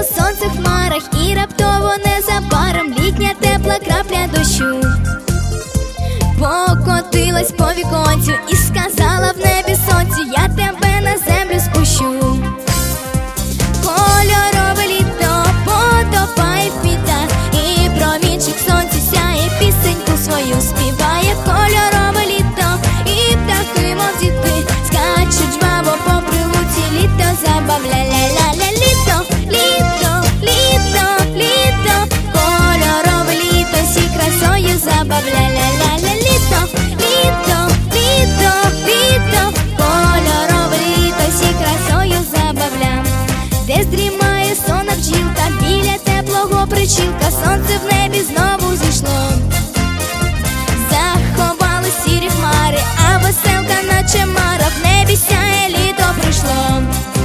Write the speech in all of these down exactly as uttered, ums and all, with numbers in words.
сонце в хмарах, і раптово незабаром літня тепла крапля дощу покотилась по віконцю і сказала в небі сонцю: я тебе на землю спущу. Кольорове літо потопає в квітах, і промінчик сонця сяє, пісеньку свою співає. Кольорове літо, і птахи, мов діти, скачуть жваво по прилуці, літо забавляє. Ля-ля-ля, літо, літо, літо, літо, кольорове літо всі красою забавляє. Ля-ля-ля, літо, літо, літо, літо, кольорове літо всі красою забавля. Де здрімає сонна бджілка, біля теплого причілка, сонце в небі знову зійшло. Заховали сірі хмари, а веселка наче мара, в небі сяє, літо прийшло.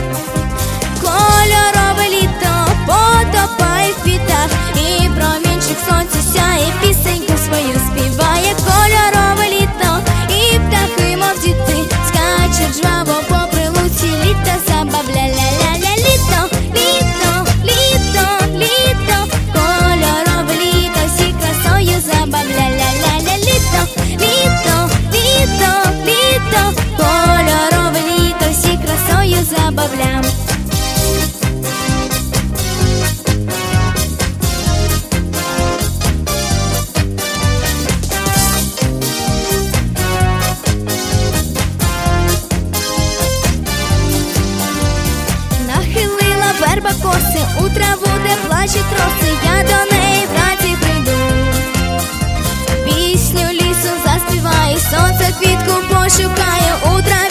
Кольорове літо потопає в квітах, і промінчик сонця сяє, пісеньку свою співає. Кольорове літо, і птахи, мов діти, скачуть жваво по прилуці, літо забавляє. Ля-ля-ля, літо, літо, літо, літо, кольорове літо всі красою забавляє. Ля-ля-ля, літо, літо, літо, літо, кольорове літо всі красою забавля. Нахилила верба коси у траву, де плачуть роси, я до неї вранці прийду. Пісню лісу заспіваю, сонце квітку пошукаю у траві.